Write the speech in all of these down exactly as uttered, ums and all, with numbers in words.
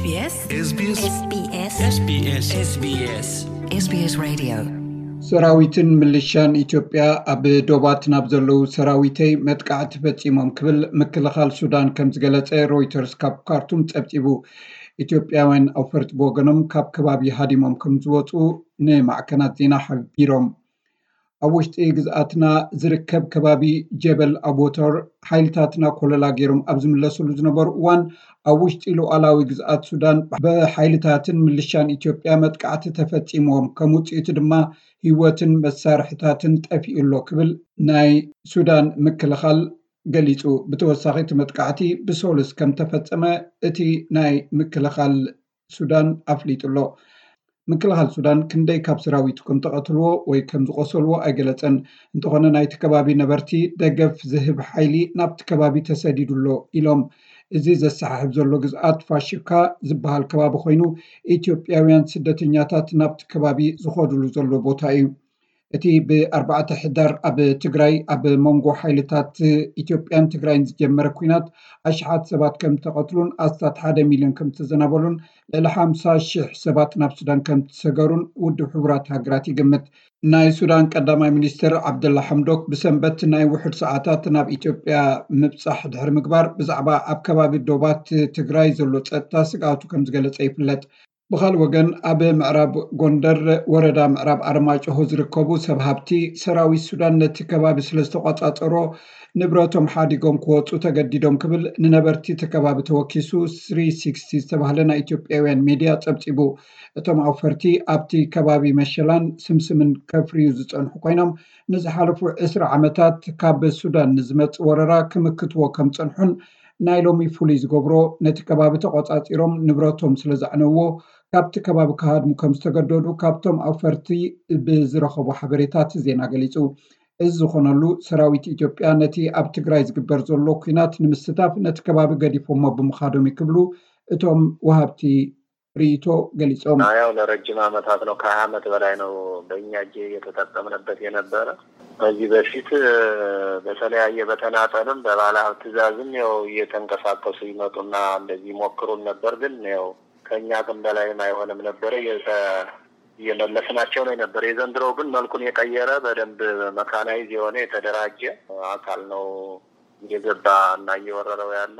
ኤስ ቢ ኤስ ኤስ ቢ ኤስ ኤስ ቢ ኤስ ኤስ ቢ ኤስ ኤስ ቢ ኤስ ሬዲዮ ሰራዊትን ምልሻን ኢትዮጵያ ኣብ ዶባት ናብ ዘለው ሰራዊተይ መጥቃዕቲ ፈጺሞም ክብል ምክልኻል ሱዳን ከም ዝገለጸ ሮይተርስ ካብ ካርቱም ጸብጺቡ ኢትዮጵያውያን ኣፈርቲ ብወገኖም ካብ ከባቢ ሃዲሞም ከም ዝወፁ ንማዕከናት ዜና ሓቢሮም ኣብ ውሽጢ ግዝኣትና ዝርከብ ከባቢ ጀበል ኣቦተር ሓይልታትና ኮለላ ገይሮም ኣብ ዝምለስሉ ዝነበሩ እዋን ኣብ ውሽጢ ሉዓላዊ ግዝኣት ሱዳን ብሓይልታትን ምልሻን ኢትዮጵያ መጥቃዕቲ ተፈጺሞም ከም ውጽኢቱ ድማ ህይወትን መሳርሕታትን ጠፊኡሎ ክብል ናይ ሱዳን ምክልኻል ገሊጹ ብተወሳኺ እቲ መጥቃዕቲ ብሶሉስ ከም ተፈጸመ እቲ ናይ ምክልኻል ሱዳን ኣፍሊጡሎ ምክልኻል ሱዳን ክንደይ ካብ ሰራዊቱ ከም ተቐትልዎ ወይ ከም ዝቆሰልዎ ኣይገለጸን እንተኾነ ናይቲ ከባቢ ነበርቲ ደገፍ ዝህብ ሓይሊ ናብቲ ከባቢ ተሰዲዱሎ ኢሎም እዚ ዘሰሓሕብ ዘሎ ግዝኣት ፋሽካ ዝበሃል ከባቢ ኮይኑ ኢትዮጵያውያን ስደተኛታት ናብቲ ከባቢ ዝኸድሉ ዘሎ ቦታ እዩ እቲ ብኣርባዕተ ሕዳር ኣብ ትግራይ ኣብ መንጎ ሓይልታት ኢትዮጵያን ትግራይን ዝጀመረ ኩናት ኣሽሓት ሰባት ከም ተቐትሉን ኣስታት ሓደ ሚልዮን ከም ተዘናበሉን ልዕሊ ሓምሳ ሽሕ ሰባት ናብ ሱዳን ከም ተሰገሩን ውድብ ሕቡራት ሃገራት ይግምት ናይ ሱዳን ቀዳማይ ሚኒስትር ዓብደላ ሓምዶክ ብሰንበት ናይ ውሕድ ሰዓታት ናብ ኢትዮጵያ ምብፃሕ ድሕሪ ምግባር ብዛዕባ ኣብ ከባቢ ዶባት ትግራይ ዘሎ ፀጥታ ስጋቱ ከም ዝገለጸ ይፍለጥ ብኻል ወገን ኣብ ምዕራብ ጎንደር ወረዳ ምዕራብ ኣርማጭሆ ዝርከቡ ሰብሃብቲ ሰራዊት ሱዳን ነቲ ከባቢ ስለ ዝተቆፃፀሮ ንብረቶም ሓዲጎም ክወፁ ተገዲዶም ክብል ንነበርቲ ተከባቢ ተወኪሱ ሶስት መቶ ሽሕዛ ዝተባህለ ናይ ኢትዮጵያውያን ሚድያ ጸብጺቡ እቶም ኣፈርቲ ኣብቲ ከባቢ መሸላን ስምስምን ከፍርዩ ዝጸንሑ ኮይኖም ንዝሓለፉ ዕስራ ዓመታት ካብ ሱዳን ንዝመጽ ወረራ ክምክትዎ ከም ጸንሑን ናይ ሎሚ ፍሉይ ዝገብሮ ነቲ ከባቢ ተቆፃፂሮም ንብረቶም ስለ ዘዕነዎ ካብቲ ከባቢ ካሃድሙ ከም ዝተገደዱ ካብቶም ኣፈርቲ ብዝረኸቡ ሓበሬታት ዜና ገሊጹ እዚ ዝኾነሉ ሰራዊት ኢትዮጵያ ነቲ ኣብ ትግራይ ዝግበር ዘሎ ኩናት ንምስታፍ ነቲ ከባቢ ገዲፎሞ ብምኻዶም ይክብሉ እቶም ወሃብቲ ሪቶ ገሊጾም ያው ለረጅም ዓመታት ነው ከሀያ ዓመት በላይ ነው በእኛ እጅ የተጠቀምንበት የነበረ በዚህ በፊት በተለያየ በተናጠልም በባለሀብት ትዕዛዝም ያው እየተንቀሳቀሱ ይመጡና እንደዚህ ሞክሩን ነበር ግን ያው ከኛ ከም በላይ ማይሆንም ነበር የመለስናቸው ነው ነበር የዘንድሮ ግን መልኩን የቀየረ በደንብ መካናይዝ የሆነ የተደራጀ አካል ነው እየገባ እና እየወረረው ያለ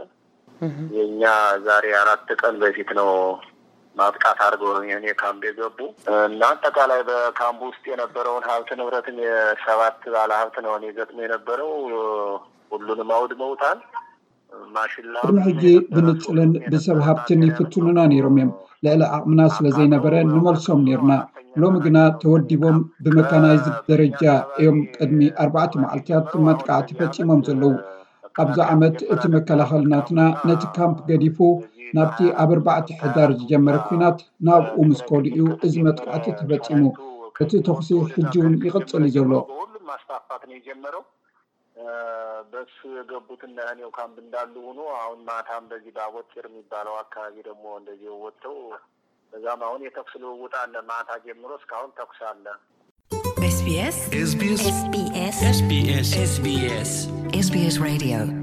የኛ ዛሬ አራት ቀን በፊት ነው ማጥቃት አድርገው የኔ ካምፕ የገቡ እና አጠቃላይ በካምፕ ውስጥ የነበረውን ሀብት ንብረትን የሰባት ባለ ሀብት ነው የገጥሞ የነበረው ሁሉንም አውድመውታል ማሽላ ሕጂ ብንጽልን ብሰብ ሀብትን ይፍቱንና ነይሮም እዮም ልዕሊ ዓቕምና ስለ ዘይነበረ ንመልሶም ነርና ሎሚ ግና ተወዲቦም ብመካናይዝ ደረጃ እዮም ቅድሚ ኣርባዕተ መዓልትታት መጥቃዕቲ ፈጺሞም ዘለው ኣብዛ ዓመት እቲ መከላኸልናትና ነቲ ካምፕ ገዲፉ ናብቲ ኣብ ኣርባዕተ ሕዳር ዝጀመረ ኩናት ናብኡ ምስ ከልኡ እዚ መጥቃዕቲ ተፈጺሙ እቲ ተኽሲ ሕጂ እውን ይቕጽል እዩ ዘሎ ሁሉም ማስፋፋት ነው የጀመረው በስ የገቡትና ያኔው ካምፕ እንዳሉ ሆኖ አሁን ማታም በዚህ ባቦጭር የሚባለው አካባቢ ደግሞ እንደዚህ ወጥተው በዛም አሁን የተኩስ ልውውጥ አለ ማታ ጀምሮ እስካሁን ተኩስ አለ ኤስ ቢ ኤስ ኤስ ቢ ኤስ ኤስ ቢ ኤስ ኤስ ቢ ኤስ ኤስ ቢ ኤስ ሬዲዮ